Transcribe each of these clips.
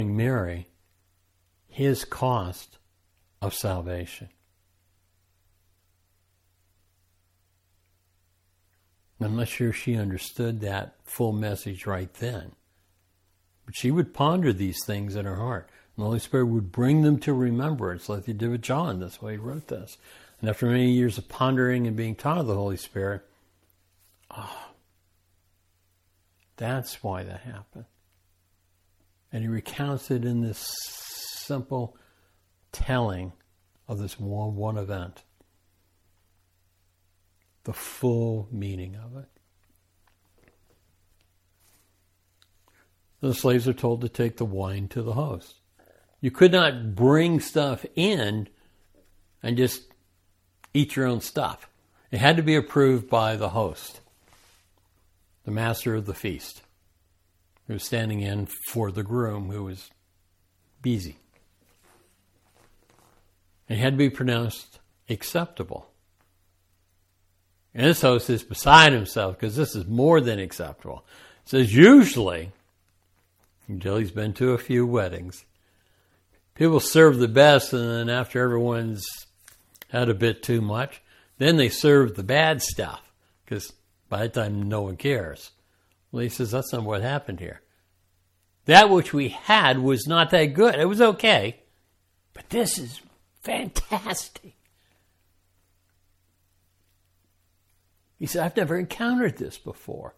Mary his cost of salvation. I'm not sure she understood that full message right then. But she would ponder these things in her heart. And the Holy Spirit would bring them to remembrance like he did with John. That's why he wrote this. And after many years of pondering and being taught of the Holy Spirit, that's why that happened. And he recounts it in this simple telling of this one event. The full meaning of it. The slaves are told to take the wine to the host. You could not bring stuff in and just eat your own stuff. It had to be approved by the host, the master of the feast, who was standing in for the groom who was busy. It had to be pronounced acceptable. And this host is beside himself because this is more than acceptable. It says usually, until he's been to a few weddings, people serve the best, and then after everyone's had a bit too much, then they serve the bad stuff because by the time no one cares. Well, he says that's not what happened here. That which we had was not that good. It was okay, but this is fantastic. He said, I've never encountered this before.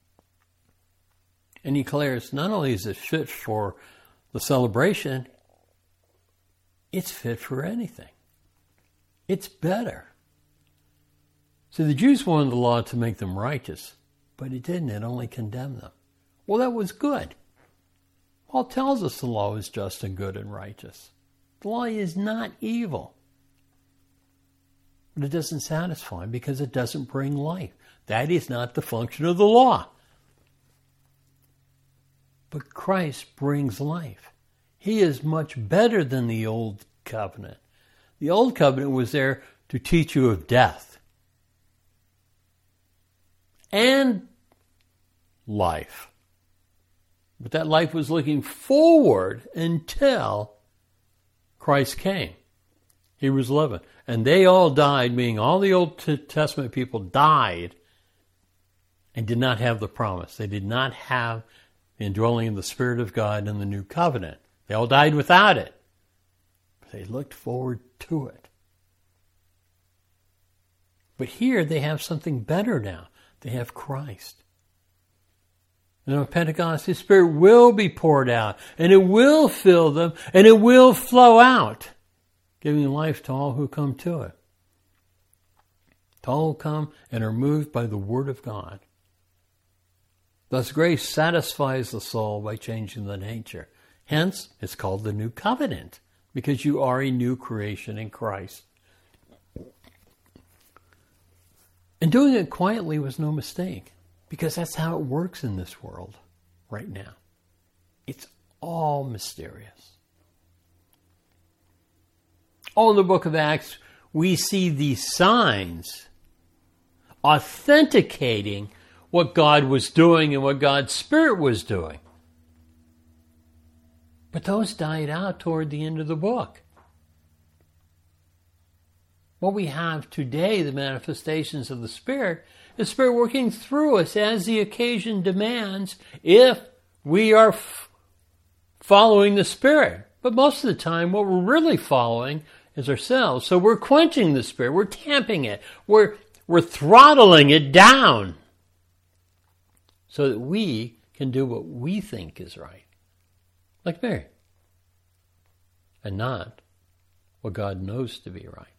And he declares, not only is it fit for the celebration, it's fit for anything. It's better. So the Jews wanted the law to make them righteous, but it didn't. It only condemned them. Well, that was good. Paul tells us the law is just and good and righteous. The law is not evil. But it doesn't satisfy because it doesn't bring life. That is not the function of the law. But Christ brings life. He is much better than the old covenant. The old covenant was there to teach you of death and life. But that life was looking forward until Christ came. He was living. And they all died, meaning all the Old Testament people died and did not have the promise. They did not have the indwelling of the Spirit of God in the new covenant. They all died without it. But they looked forward to it. But here they have something better now. They have Christ. And on Pentecost, His Spirit will be poured out, and it will fill them, and it will flow out, giving life to all who come to it. To all who come and are moved by the Word of God. Thus, grace satisfies the soul by changing the nature. Hence, it's called the New Covenant, because you are a new creation in Christ. And doing it quietly was no mistake, because that's how it works in this world right now. It's all mysterious. All in the book of Acts, we see these signs authenticating what God was doing and what God's Spirit was doing. But those died out toward the end of the book. What we have today, the manifestations of the Spirit, is the Spirit working through us as the occasion demands if we are following the Spirit. But most of the time, what we're really following is ourselves. So we're quenching the Spirit. We're tamping it. We're throttling it down so that we can do what we think is right. Like Mary. And not what God knows to be right.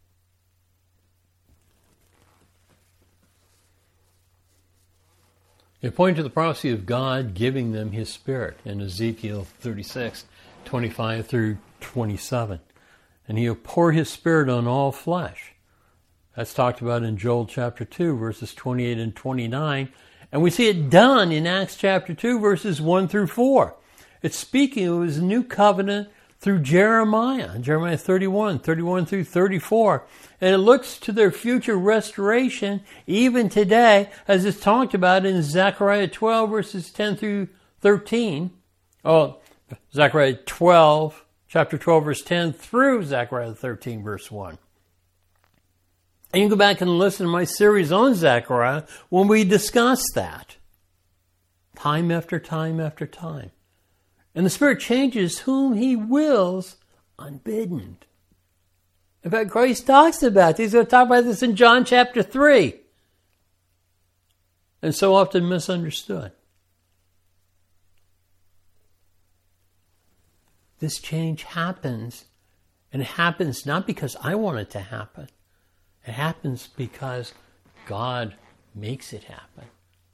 It pointed to the prophecy of God giving them His Spirit in Ezekiel 36, 25 through 27. And He'll pour His Spirit on all flesh. That's talked about in Joel chapter 2, verses 28 and 29. And we see it done in Acts chapter 2, verses 1 through 4. It's speaking of His new covenant through Jeremiah 31 through 34. And it looks to their future restoration even today, as it's talked about in Zechariah 12, verses 10 through 13. Oh, Zechariah 12, chapter 12, verse 10 through Zechariah 13, verse 1. And you can go back and listen to my series on Zechariah when we discuss that. Time after time after time. And the Spirit changes whom He wills unbidden. In fact, Christ talks about this. He's going to talk about this in John chapter 3. And so often misunderstood. This change happens, and it happens not because I want it to happen. It happens because God makes it happen.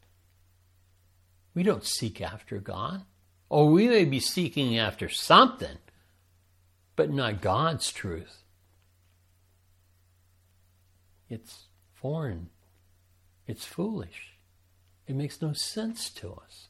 We don't seek after God. Or we may be seeking after something, but not God's truth. It's foreign. It's foolish. It makes no sense to us.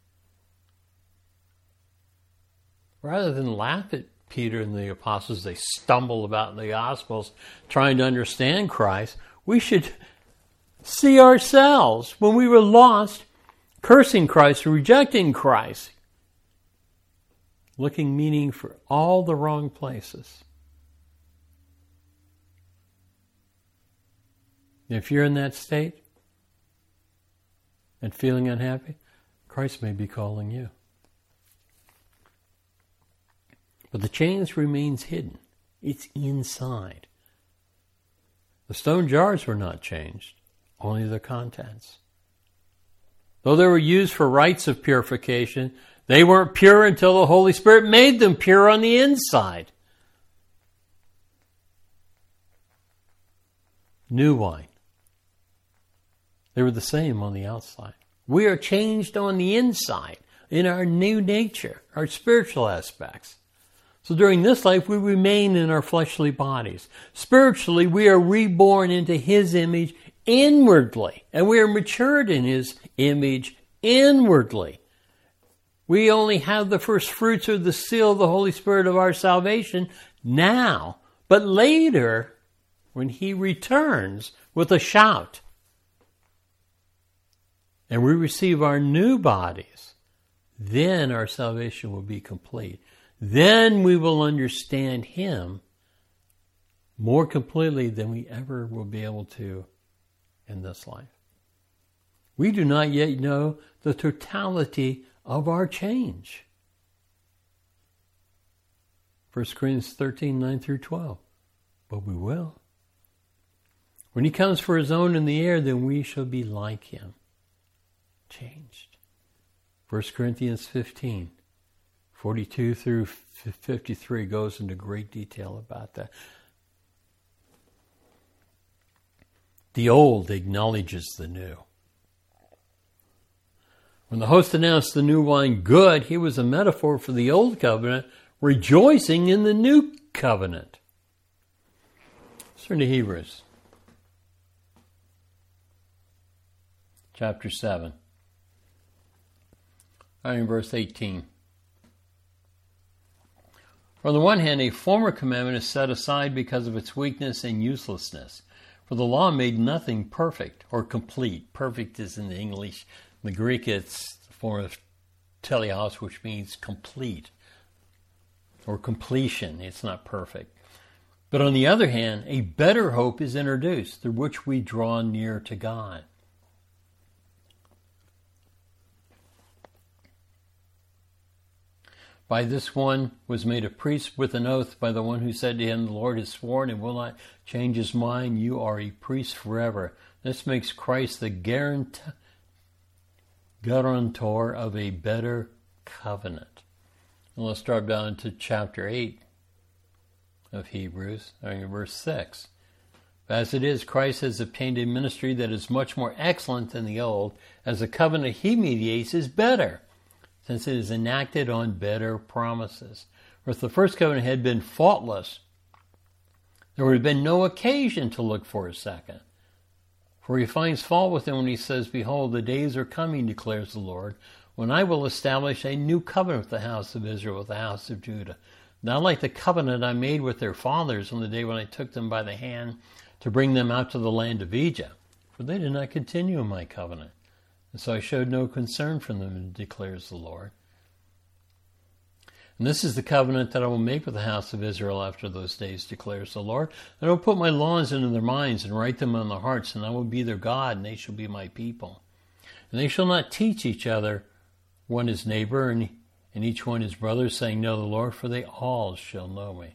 Rather than laugh at Peter and the apostles, they stumble about in the Gospels trying to understand Christ, we should see ourselves when we were lost, cursing Christ, rejecting Christ, looking meaning for all the wrong places. If you're in that state and feeling unhappy, Christ may be calling you. But the change remains hidden. It's inside. The stone jars were not changed, only the contents. Though they were used for rites of purification, they weren't pure until the Holy Spirit made them pure on the inside. New wine. They were the same on the outside. We are changed on the inside in our new nature, our spiritual aspects. So during this life, we remain in our fleshly bodies. Spiritually, we are reborn into His image inwardly, and we are matured in His image inwardly. We only have the first fruits of the seal of the Holy Spirit of our salvation now, but later, when He returns with a shout, and we receive our new bodies, then our salvation will be complete. Then we will understand Him more completely than we ever will be able to in this life. We do not yet know the totality of our change. 1 Corinthians 13, 9 through 12. But we will. When He comes for His own in the air, then we shall be like Him. Changed. 1 Corinthians 15. 42 through 53 goes into great detail about that. The old acknowledges the new. When the host announced the new wine good, he was a metaphor for the old covenant, rejoicing in the new covenant. Let's turn to Hebrews. Chapter 7. In verse 18. On the one hand, a former commandment is set aside because of its weakness and uselessness. For the law made nothing perfect or complete. Perfect is in the English. In the Greek, it's the form of teleos, which means complete or completion. It's not perfect. But on the other hand, a better hope is introduced through which we draw near to God. By this one was made a priest with an oath by the one who said to him, the Lord has sworn and will not change His mind. You are a priest forever. This makes Christ the guarantor of a better covenant. And let's drop down to chapter 8 of Hebrews, verse 6. As it is, Christ has obtained a ministry that is much more excellent than the old, as the covenant He mediates is better, since it is enacted on better promises. For if the first covenant had been faultless, there would have been no occasion to look for a second. For He finds fault with him when He says, behold, the days are coming, declares the Lord, when I will establish a new covenant with the house of Israel, with the house of Judah. Not like the covenant I made with their fathers on the day when I took them by the hand to bring them out to the land of Egypt. For they did not continue in my covenant. And so I showed no concern for them, declares the Lord. And this is the covenant that I will make with the house of Israel after those days, declares the Lord. And I will put my laws into their minds and write them on their hearts, and I will be their God, and they shall be my people. And they shall not teach each other, one his neighbor, and each one his brother, saying, Know the Lord, for they all shall know me.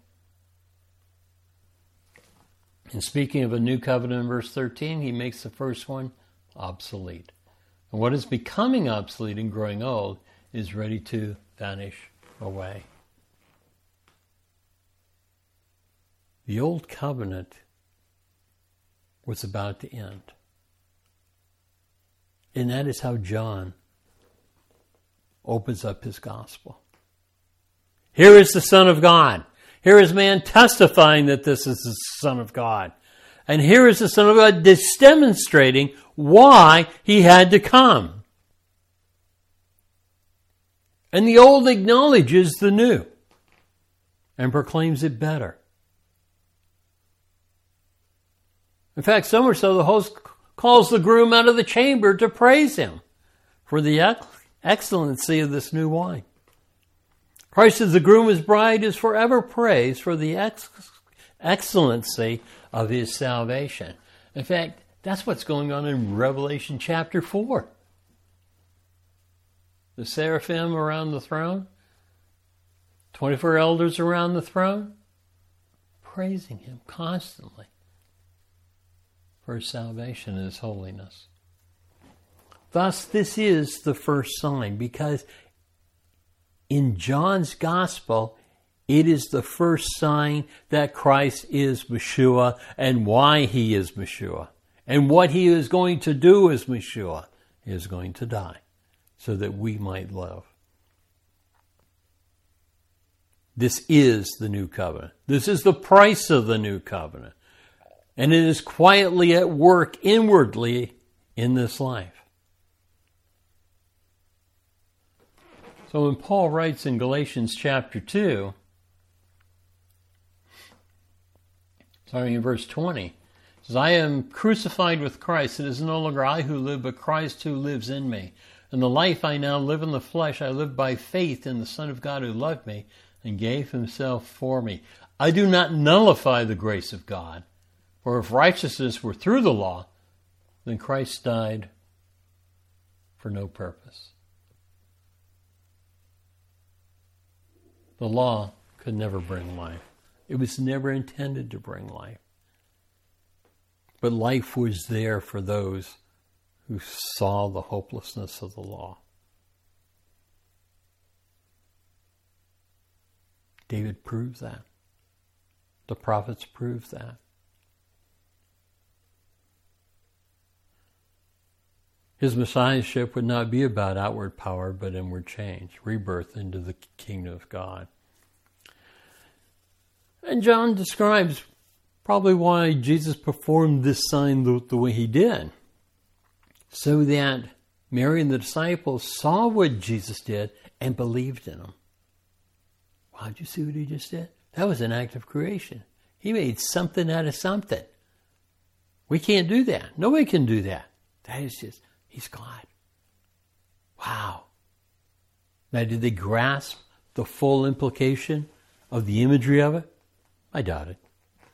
And speaking of a new covenant in verse 13, he makes the first one obsolete. And what is becoming obsolete and growing old is ready to vanish away. The old covenant was about to end. And that is how John opens up his gospel. Here is the Son of God. Here is man testifying that this is the Son of God. And here is the Son of God demonstrating why he had to come. And the old acknowledges the new and proclaims it better. In fact, so much so the host calls the groom out of the chamber to praise him for the excellency of this new wine. Christ as the groom, his bride, is forever praised for the excellency of his salvation. In fact, that's what's going on in Revelation chapter 4. The seraphim around the throne, 24 elders around the throne, praising him constantly for his salvation and his holiness. Thus, this is the first sign, because in John's gospel, it is the first sign that Christ is Messiah and why he is Messiah. And what he is going to do as Messiah. He is going to die so that we might live. This is the new covenant. This is the price of the new covenant. And it is quietly at work inwardly in this life. So when Paul writes in Galatians chapter 2, starting in verse 20, he says, I am crucified with Christ. It is no longer I who live, but Christ who lives in me. And the life I now live in the flesh, I live by faith in the Son of God who loved me and gave himself for me. I do not nullify the grace of God. For if righteousness were through the law, then Christ died for no purpose. The law could never bring life. It was never intended to bring life. But life was there for those who saw the hopelessness of the law. David proved that. The prophets proved that. His messiahship would not be about outward power, but inward change, rebirth into the kingdom of God. And John describes probably why Jesus performed this sign the way he did, so that Mary and the disciples saw what Jesus did and believed in him. Wow, did you see what he just did? That was an act of creation. He made something out of something. We can't do that. Nobody can do that. That is just... He's God. Wow. Now, did they grasp the full implication of the imagery of it? I doubt it.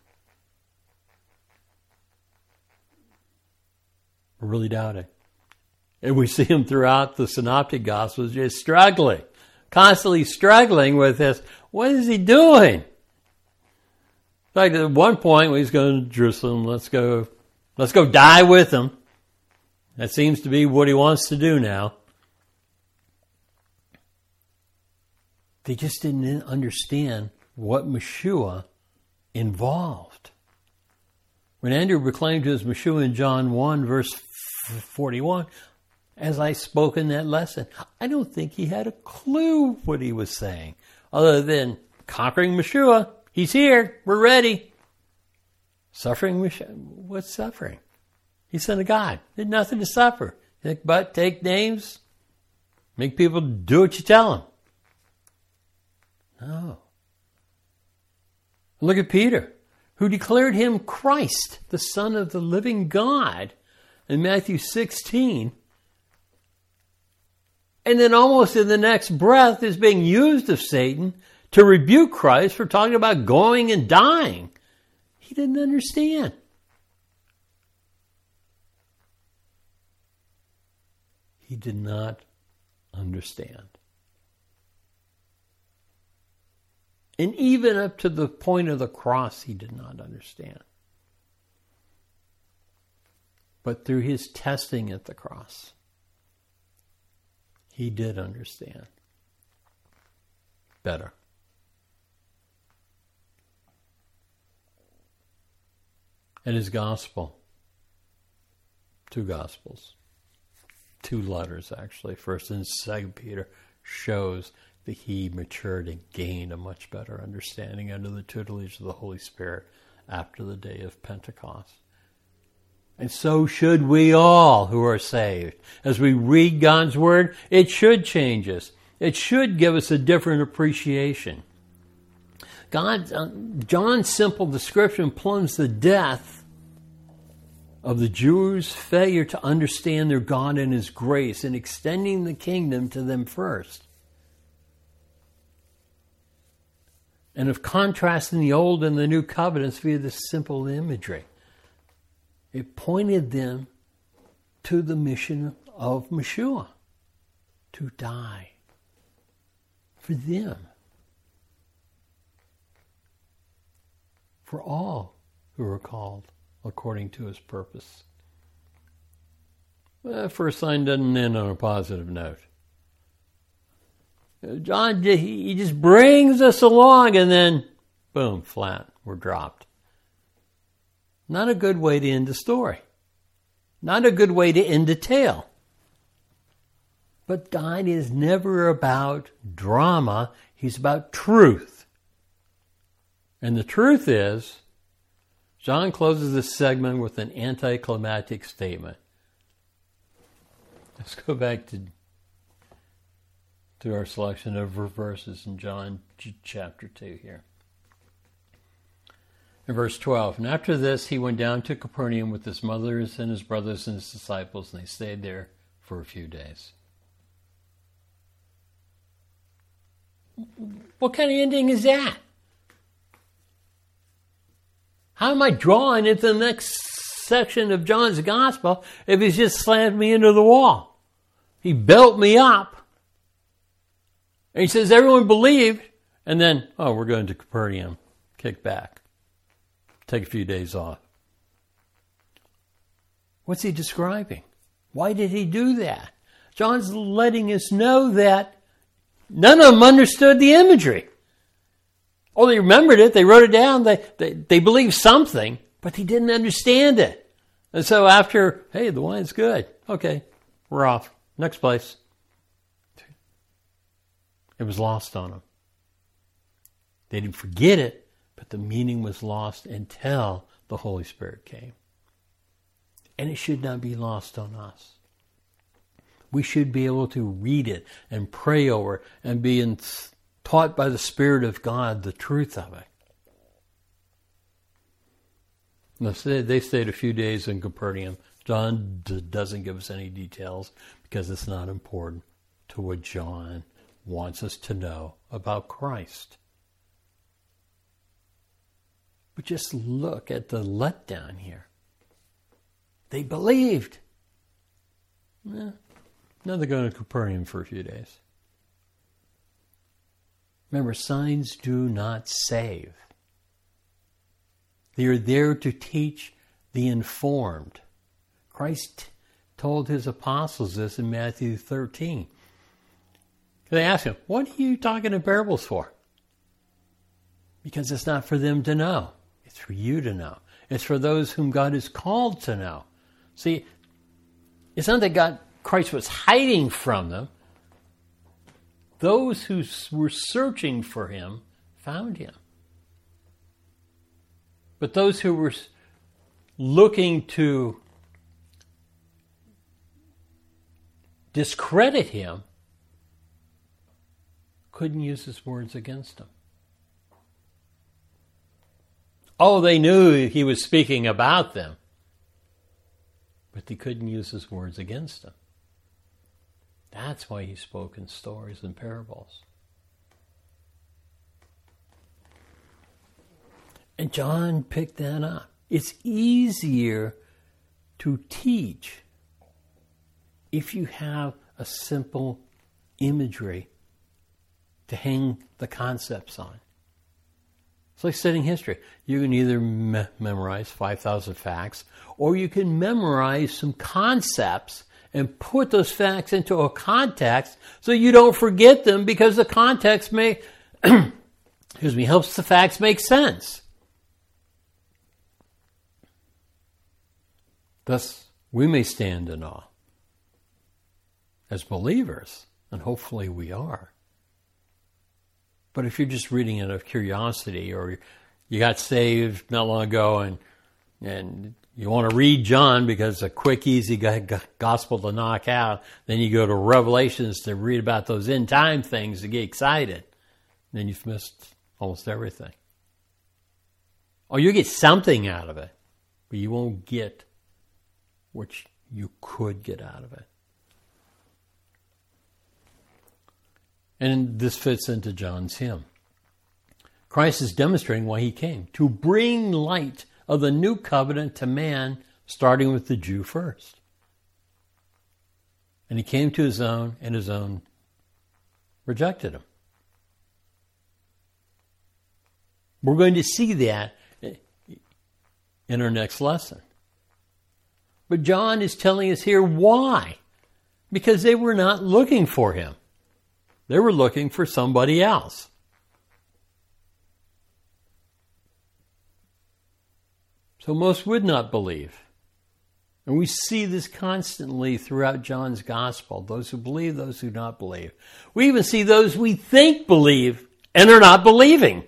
I really doubt it. And we see him throughout the Synoptic Gospels just struggling, constantly struggling with this. What is he doing? In fact, at one point when he's going to Jerusalem, let's go die with him. That seems to be what he wants to do now. They just didn't understand what Messiah involved. When Andrew proclaimed his Messiah in John 1, verse 41, as I spoke in that lesson, I don't think he had a clue what he was saying, other than conquering Messiah. He's here. We're ready. Suffering Messiah. What's suffering? He's Son of God. There's nothing to suffer. But take names, make people do what you tell them. No. Look at Peter, who declared him Christ, the Son of the living God, in Matthew 16. And then almost in the next breath is being used of Satan to rebuke Christ for talking about going and dying. He didn't understand. He did not understand. And even up to the point of the cross, he did not understand. But through his testing at the cross, he did understand better. And his gospel, 2 gospels, 2 letters actually, 1st and 2nd Peter, shows that he matured and gained a much better understanding under the tutelage of the Holy Spirit after the day of Pentecost. And so should we all who are saved. As we read God's Word, it should change us. It should give us a different appreciation. John's simple description plumbs the depth of the Jews' failure to understand their God and His grace in extending the kingdom to them first. And of contrasting the old and the new covenants via this simple imagery. It pointed them to the mission of Messiah, to die for them, for all who are called according to His purpose. Well, first line doesn't end on a positive note. John, he just brings us along and then, boom, flat, we're dropped. Not a good way to end the story. Not a good way to end a tale. But God is never about drama. He's about truth. And the truth is, John closes this segment with an anticlimactic statement. Let's go back to our selection of verses in John chapter 2 here. In verse 12, and after this he went down to Capernaum with his mothers and his brothers and his disciples, and they stayed there for a few days. What kind of ending is that? How am I drawing into the next section of John's gospel if he's just slammed me into the wall? He built me up. And he says everyone believed, and then, we're going to Capernaum. Kick back. Take a few days off. What's he describing? Why did he do that? John's letting us know that none of them understood the imagery. Oh, they remembered it. They wrote it down. They believed something, but they didn't understand it. And so after, hey, the wine's good. Okay, we're off. Next place. It was lost on them. They didn't forget it, but the meaning was lost until the Holy Spirit came. And it should not be lost on us. We should be able to read it and pray over it and be taught by the Spirit of God the truth of it. They stayed a few days in Capernaum. John doesn't give us any details because it's not important to what John wants us to know about Christ. But just look at the letdown here. They believed. Now they're going to Capernaum for a few days. Remember, signs do not save. They are there to teach the informed. Christ told his apostles this in Matthew 13. They asked him, what are you talking in parables for? Because it's not for them to know. It's for you to know. It's for those whom God has called to know. See, it's not that Christ was hiding from them. Those who were searching for him found him. But those who were looking to discredit him couldn't use his words against him. Oh, they knew he was speaking about them, but they couldn't use his words against him. That's why he spoke in stories and parables. And John picked that up. It's easier to teach if you have a simple imagery to hang the concepts on. It's like studying history. You can either memorize 5,000 facts, or you can memorize some concepts and put those facts into a context so you don't forget them, because the context helps the facts make sense. Thus, we may stand in awe as believers, and hopefully we are. But if you're just reading it out of curiosity, or you got saved not long ago and you want to read John because it's a quick, easy gospel to knock out, then you go to Revelations to read about those end time things to get excited, then you've missed almost everything. Or you get something out of it, but you won't get what you could get out of it. And this fits into John's hymn. Christ is demonstrating why he came, to bring light of the new covenant to man, starting with the Jew first. And he came to his own, and his own rejected him. We're going to see that in our next lesson. But John is telling us here why. Because they were not looking for him. They were looking for somebody else. So most would not believe. And we see this constantly throughout John's gospel. Those who believe, those who do not believe. We even see those we think believe and are not believing.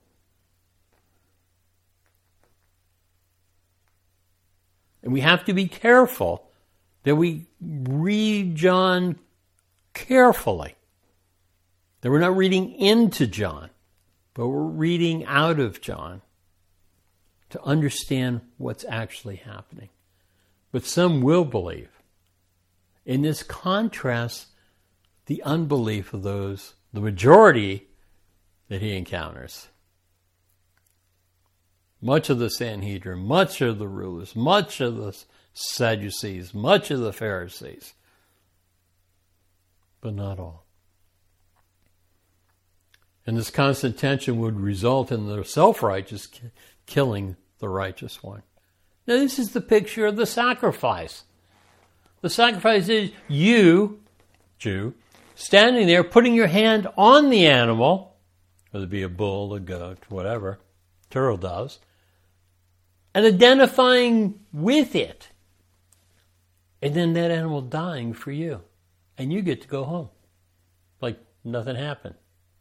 And we have to be careful that we read John carefully. That we're not reading into John, but we're reading out of John to understand what's actually happening. But some will believe. And this contrasts the unbelief of those, the majority that he encounters. Much of the Sanhedrin, much of the rulers, much of the Sadducees, much of the Pharisees, but not all. And this constant tension would result in the self-righteous killing the righteous one. Now this is the picture of the sacrifice. The sacrifice is you, Jew, standing there, putting your hand on the animal, whether it be a bull, a goat, whatever, turtle doves, and identifying with it. And then that animal dying for you. And you get to go home. Like nothing happened.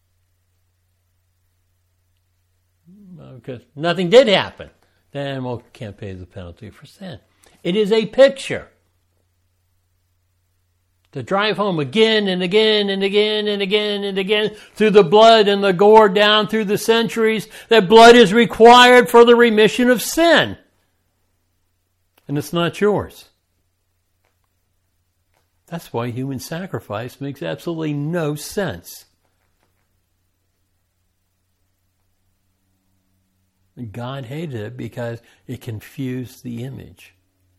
Because nothing did happen. The animal can't pay the penalty for sin. It is a picture. To drive home again and again and again and again and again through the blood and the gore down through the centuries, that blood is required for the remission of sin. And it's not yours. That's why human sacrifice makes absolutely no sense. God hated it because it confused the image.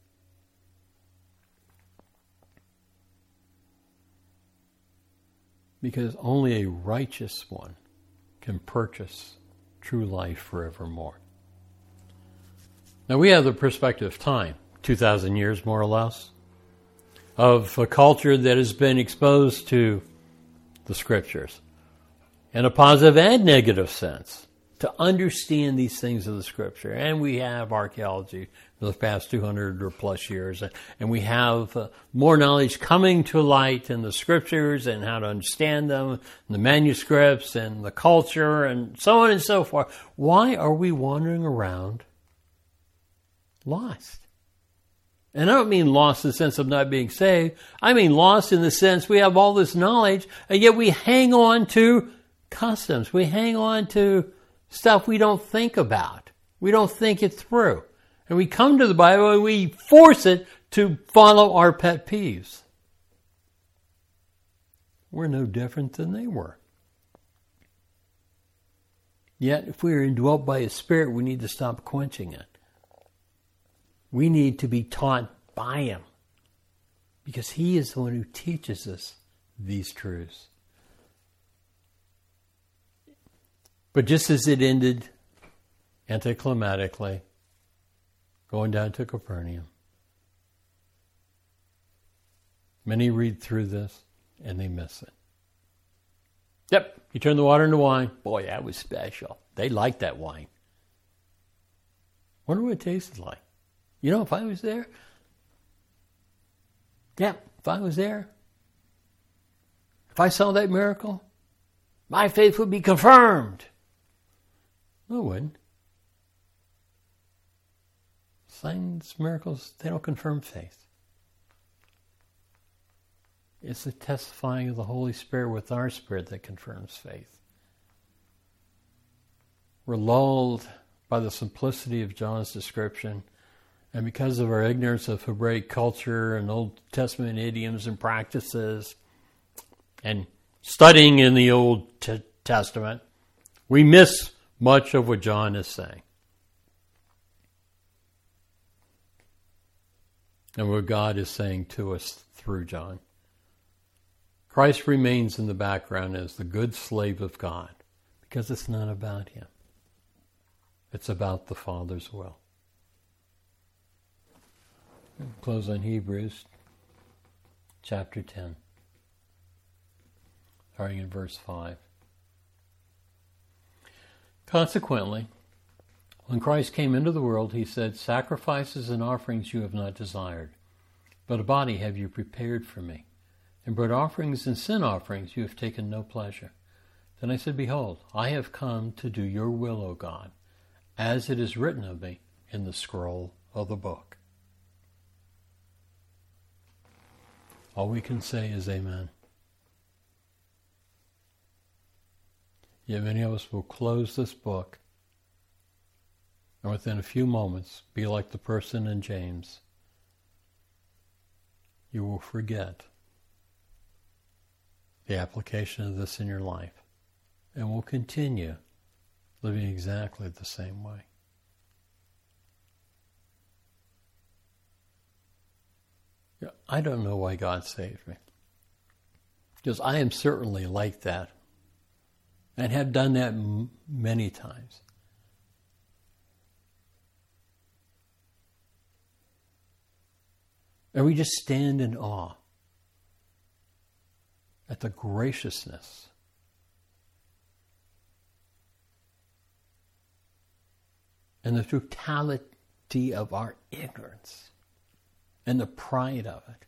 Because only a righteous one can purchase true life forevermore. Now we have the perspective of time, 2,000 years more or less, of a culture that has been exposed to the Scriptures in a positive and negative sense to understand these things of the Scripture. And we have archaeology for the past 200 or plus years, and we have more knowledge coming to light in the Scriptures and how to understand them, the manuscripts and the culture and so on and so forth. Why are we wandering around lost? And I don't mean lost in the sense of not being saved. I mean lost in the sense we have all this knowledge, and yet we hang on to customs. We hang on to stuff we don't think about. We don't think it through. And we come to the Bible and we force it to follow our pet peeves. We're no different than they were. Yet, if we are indwelt by His Spirit, we need to stop quenching it. We need to be taught by Him, because He is the one who teaches us these truths. But just as it ended anticlimactically, going down to Capernaum, many read through this and they miss it. Yep, He turned the water into wine. Boy, that was special. They liked that wine. Wonder what it tasted like. You know, if I was there, if I was there, if I saw that miracle, my faith would be confirmed. No, it wouldn't. Signs, miracles, they don't confirm faith. It's the testifying of the Holy Spirit with our spirit that confirms faith. We're lulled by the simplicity of John's description, and because of our ignorance of Hebraic culture and Old Testament idioms and practices, and studying in the Old Testament, we miss much of what John is saying. And what God is saying to us through John. Christ remains in the background as the good slave of God, because it's not about Him. It's about the Father's will. We'll close on Hebrews chapter 10, starting in verse 5. Consequently, when Christ came into the world, He said, "Sacrifices and offerings you have not desired, but a body have you prepared for me. In burnt offerings and sin offerings you have taken no pleasure. Then I said, Behold, I have come to do your will, O God, as it is written of me in the scroll of the book." All we can say is amen. Yet many of us will close this book and within a few moments be like the person in James. You will forget the application of this in your life and will continue living exactly the same way. I don't know why God saved me, because I am certainly like that and have done that many times. And we just stand in awe at the graciousness and the totality of our ignorance and the pride of it.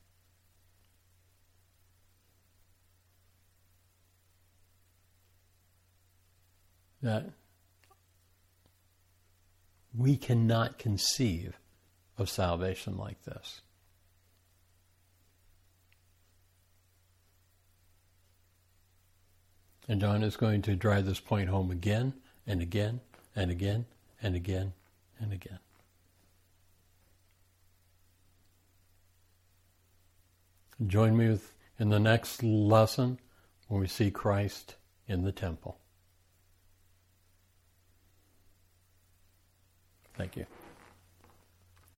That we cannot conceive of salvation like this. And John is going to drive this point home again and again and again and again and again. Join me in the next lesson when we see Christ in the temple. Thank you.